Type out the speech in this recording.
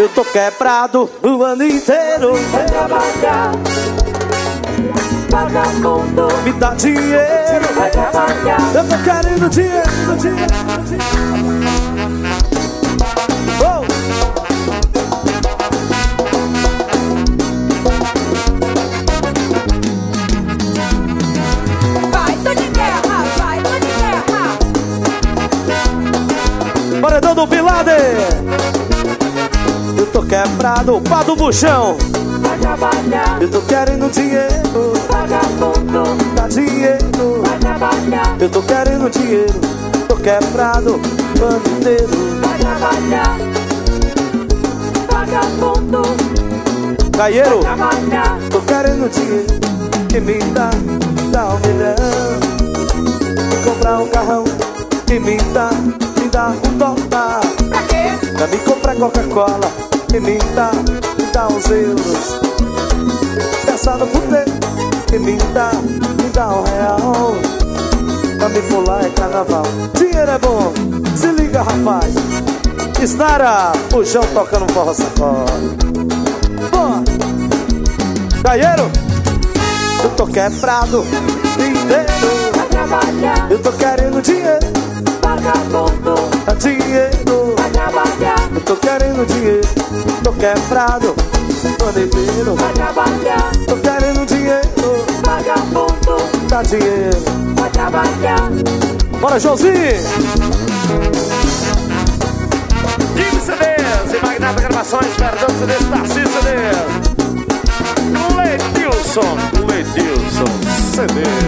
Eu tô quebrado o ano inteiro. Vai trabalhar, vagabundo. Me dá dinheiro. Vai trabalhar. Eu tô querendo dinheiro. Oh! Vai, tô de guerra, vai, tô de guerra. Paredão do Bin Laden. Eu tô quebrado, pá do buchão. Vai trabalhar, Eu tô querendo dinheiro. vagabundo. Dá dinheiro. Vai trabalhar, Eu tô querendo dinheiro. Tô quebrado o ano inteiro. vai trabalhar, vagabundo. Caieiro, Trabalhar, tô querendo dinheiro. Que me dá $1 milhão. Comprar um carrão. Que me dá $1. pra quê? Pra me comprar Coca-Cola. Que me dá uns euros. Pensar no puteiro. Que me dá R$1. Pra me pular é carnaval. Dinheiro é bom, se liga, rapaz. Snara, o João tocando forró sacode. Boa! Caieiro, eu tô quebrado inteiro. Vai trabalhar, Eu tô querendo dinheiro. vagabundo. Dá dinheiro. Vai trabalhar, Eu tô querendo dinheiro. Tô quebrado o ano inteiro. vai trabalhar, Tô querendo dinheiro. vagabundo. Dá dinheiro. Vai trabalhar. Bora, Joãozinho! Kim CDs e Magnata Gravações, Verdão CDs, Tarcísio CDs. Ledilson CDs.